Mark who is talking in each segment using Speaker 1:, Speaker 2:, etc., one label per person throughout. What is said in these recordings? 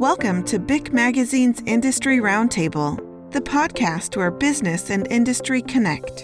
Speaker 1: Welcome to BIC Magazine's Industry Roundtable, the podcast where business and industry connect.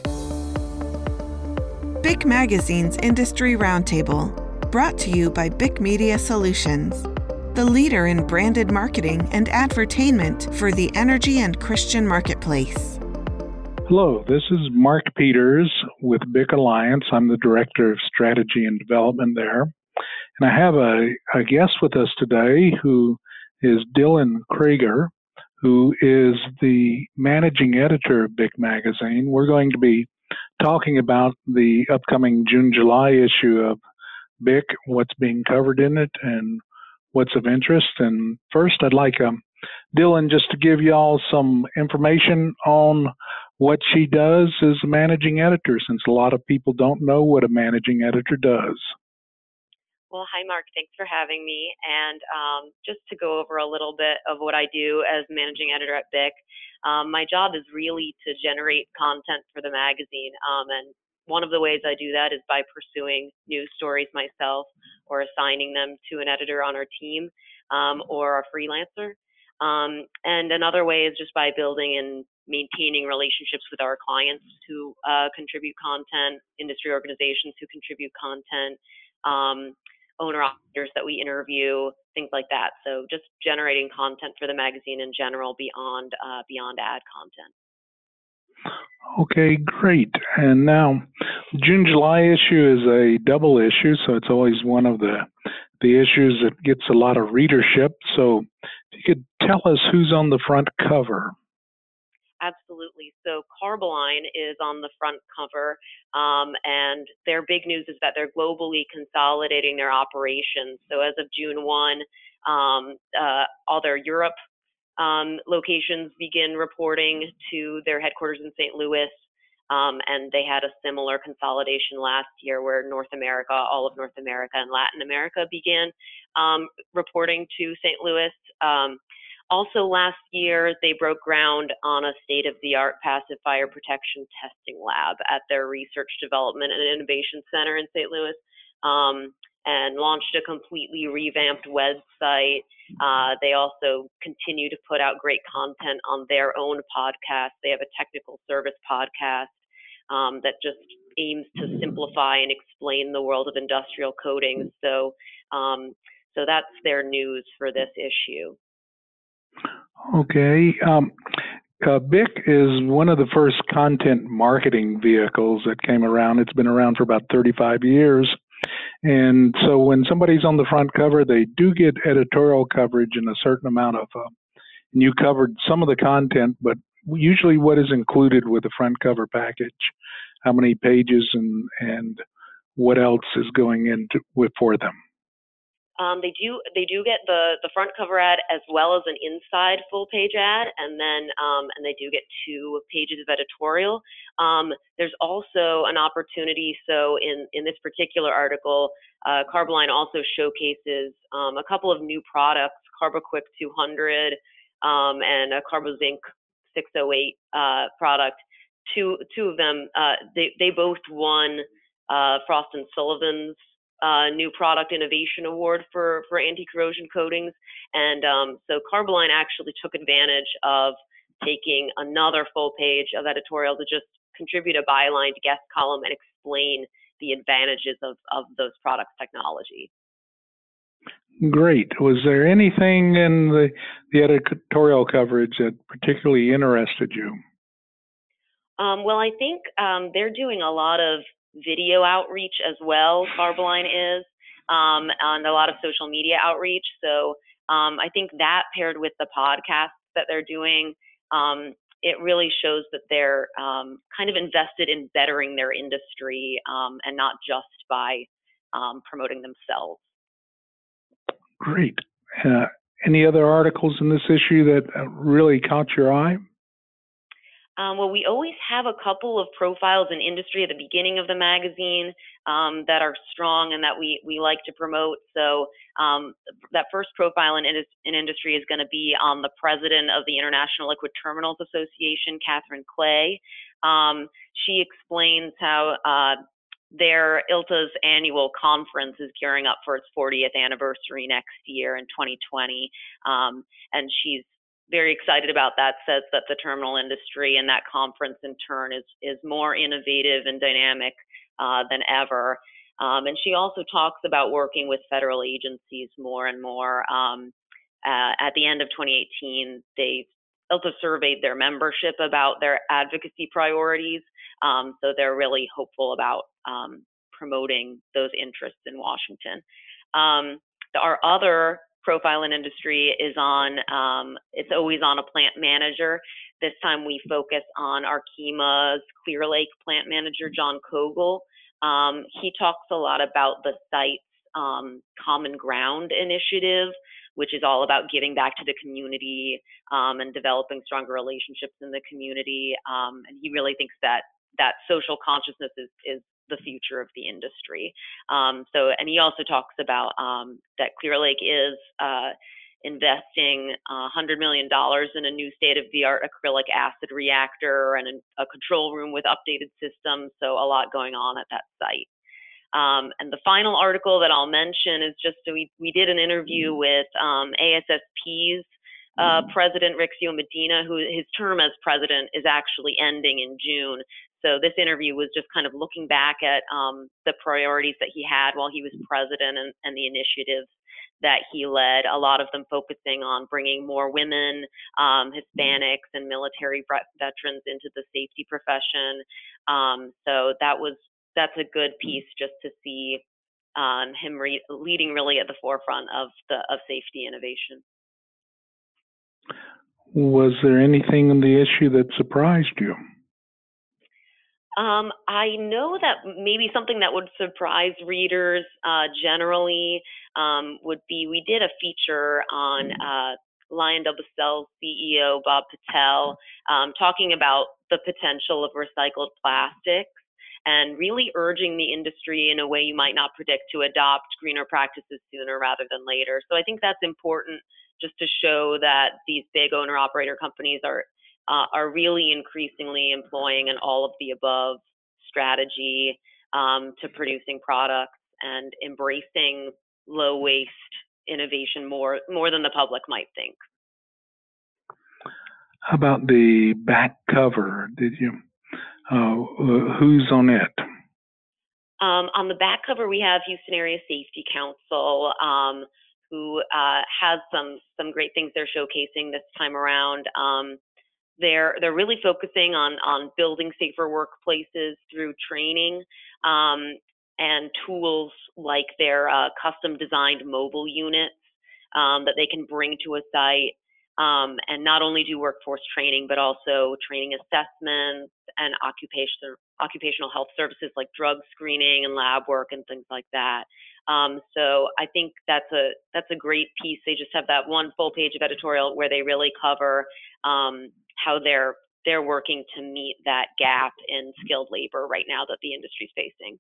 Speaker 1: BIC Magazine's Industry Roundtable, brought to you by BIC Media Solutions, the leader in branded marketing and advertainment for the energy and Christian marketplace.
Speaker 2: Hello, this is Mark Peters with BIC Alliance. I'm the Director of Strategy and Development there. And I have a guest with us today who is Dylan Krieger, who is the Managing Editor of BIC Magazine. We're going to be talking about the upcoming June-July issue of BIC, what's being covered in it, and what's of interest. And first, I'd like Dylan just to give y'all some information on what she does as a managing editor, since a lot of people don't know what a managing editor does.
Speaker 3: Well, hi, Mark. Thanks for having me. And just to go over a little bit of what I do as managing editor at BIC, my job is really to generate content for the magazine. And one of the ways I do that is by pursuing news stories myself or assigning them to an editor on our team or a freelancer. And another way is just by building and maintaining relationships with our clients who contribute content, industry organizations who contribute content, owner-operators that we interview, things like that. So just generating content for the magazine in general beyond ad content.
Speaker 2: Okay, great. And now, the June-July issue is a double issue, so it's always one of the issues that gets a lot of readership. So if you could tell us who's on the front cover.
Speaker 3: Absolutely. So Carboline is on the front cover, and their big news is that they're globally consolidating their operations. So as of June 1, all their Europe locations begin reporting to their headquarters in St. Louis, and they had a similar consolidation last year where North America, all of North America and Latin America began reporting to St. Louis. Also last year, they broke ground on a state-of-the-art passive fire protection testing lab at their Research Development and Innovation Center in St. Louis, and launched a completely revamped website. They also continue to put out great content on their own podcast. They have a technical service podcast that just aims to simplify and explain the world of industrial coatings. So that's their news for this issue.
Speaker 2: Okay. BIC is one of the first content marketing vehicles that came around. It's been around for about 35 years. And so when somebody's on the front cover, they do get editorial coverage and a certain amount of, and you covered some of the content, but usually what is included with the front cover package, how many pages and what else is going into for them?
Speaker 3: They do get the front cover ad as well as an inside full page ad, and then and they do get 2 pages of editorial. There's also an opportunity. So in this particular article, Carboline also showcases a couple of new products, CarboQuick 200 and a CarboZinc 608 product. Two of them, they both won Frost & Sullivan's new product innovation award for anti-corrosion coatings. And so Carboline actually took advantage of taking another full page of editorial to just contribute a byline guest column and explain the advantages of those products' technology.
Speaker 2: Great. Was there anything in the editorial coverage that particularly interested you?
Speaker 3: Well, I think they're doing a lot of video outreach as well, Carboline is, and a lot of social media outreach. So I think that paired with the podcast that they're doing, it really shows that they're kind of invested in bettering their industry and not just by promoting themselves.
Speaker 2: Great. Any other articles in this issue that really caught your eye?
Speaker 3: Well, we always have a couple of profiles in industry at the beginning of the magazine that are strong and that we like to promote. So that first profile in industry is going to be on the president of the International Liquid Terminals Association, Catherine Clay. She explains how their ILTA's annual conference is gearing up for its 40th anniversary next year in 2020, and she's very excited about that. Says that the terminal industry and that conference in turn is more innovative and dynamic than ever. And she also talks about working with federal agencies more and more. At the end of 2018, ILTA surveyed their membership about their advocacy priorities. So they're really hopeful about promoting those interests in Washington. Our other profile in industry is it's always on a plant manager. This time we focus on Arkema's Clear Lake plant manager, John Kogel. He talks a lot about the site's Common Ground initiative, which is all about giving back to the community and developing stronger relationships in the community. And he really thinks that social consciousness is the future of the industry. And he also talks about that Clear Lake is investing $100 million in a new state-of-the-art acrylic acid reactor and a control room with updated systems. So a lot going on at that site. And the final article that I'll mention is just, so we did an interview with ASSP's President Rixio Medina, who his term as president is actually ending in June. So this interview was just kind of looking back at the priorities that he had while he was president and the initiatives that he led, a lot of them focusing on bringing more women, Hispanics, and military veterans into the safety profession. So that's a good piece just to see him leading really at the forefront of safety innovation.
Speaker 2: Was there anything in the issue that surprised you?
Speaker 3: I know that maybe something that would surprise readers generally would be, we did a feature on LyondellBasell's CEO, Bob Patel, talking about the potential of recycled plastics and really urging the industry in a way you might not predict to adopt greener practices sooner rather than later. So I think that's important just to show that these big owner-operator companies are really increasingly employing an all-of-the-above strategy to producing products and embracing low-waste innovation more than the public might think.
Speaker 2: How about the back cover? Did you? Who's on it?
Speaker 3: On the back cover, we have Houston Area Safety Council, who has some great things they're showcasing this time around. They're really focusing on building safer workplaces through training and tools like their custom designed mobile units that they can bring to a site and not only do workforce training, but also training assessments and occupational health services like drug screening and lab work and things like that. So I think that's a great piece. They just have that one full page of editorial where they really cover how they're working to meet that gap in skilled labor right now that the industry's facing.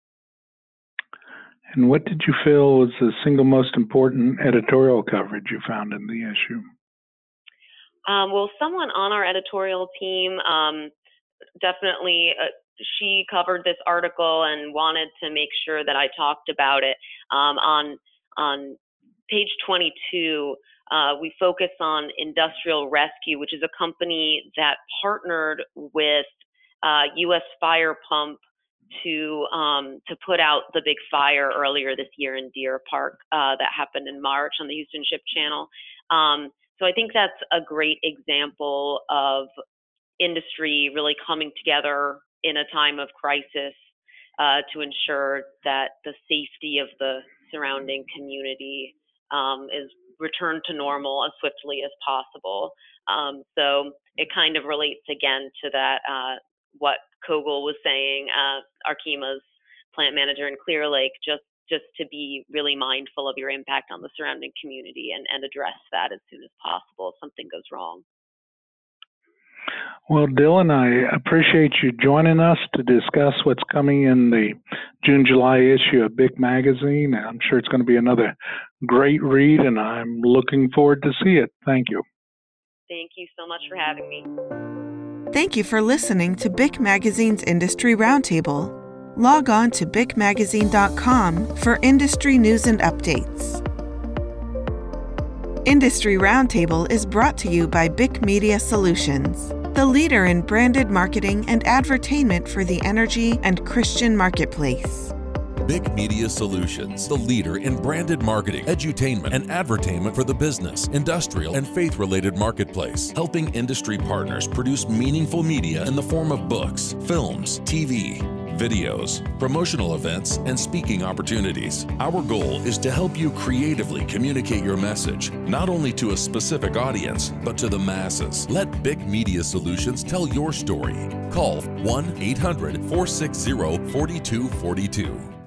Speaker 2: And what did you feel was the single most important editorial coverage you found in the issue?
Speaker 3: Well, someone on our editorial team definitely she covered this article and wanted to make sure that I talked about it. On page 22, we focus on Industrial Rescue, which is a company that partnered with U.S. Fire Pump to put out the big fire earlier this year in Deer Park that happened in March on the Houston Ship Channel. So I think that's a great example of industry really coming together in a time of crisis to ensure that the safety of the surrounding community is returned to normal as swiftly as possible. So it kind of relates again to that, what Kogel was saying, Arkema's plant manager in Clear Lake, just to be really mindful of your impact on the surrounding community and address that as soon as possible if something goes wrong.
Speaker 2: Well, Dylan, I appreciate you joining us to discuss what's coming in the June-July issue of BIC Magazine. I'm sure it's going to be another great read, and I'm looking forward to see it. Thank you.
Speaker 3: Thank you so much for having me.
Speaker 1: Thank you for listening to BIC Magazine's Industry Roundtable. Log on to bicmagazine.com for industry news and updates. Industry Roundtable is brought to you by BIC Media Solutions, the leader in branded marketing and advertainment for the energy and Christian marketplace.
Speaker 4: BIC Media Solutions, the leader in branded marketing, edutainment, and advertainment for the business, industrial, and faith-related marketplace, helping industry partners produce meaningful media in the form of books, films, TV, videos, promotional events, and speaking opportunities. Our goal is to help you creatively communicate your message, not only to a specific audience, but to the masses. Let BIC Media Solutions tell your story. Call 1-800-460-4242.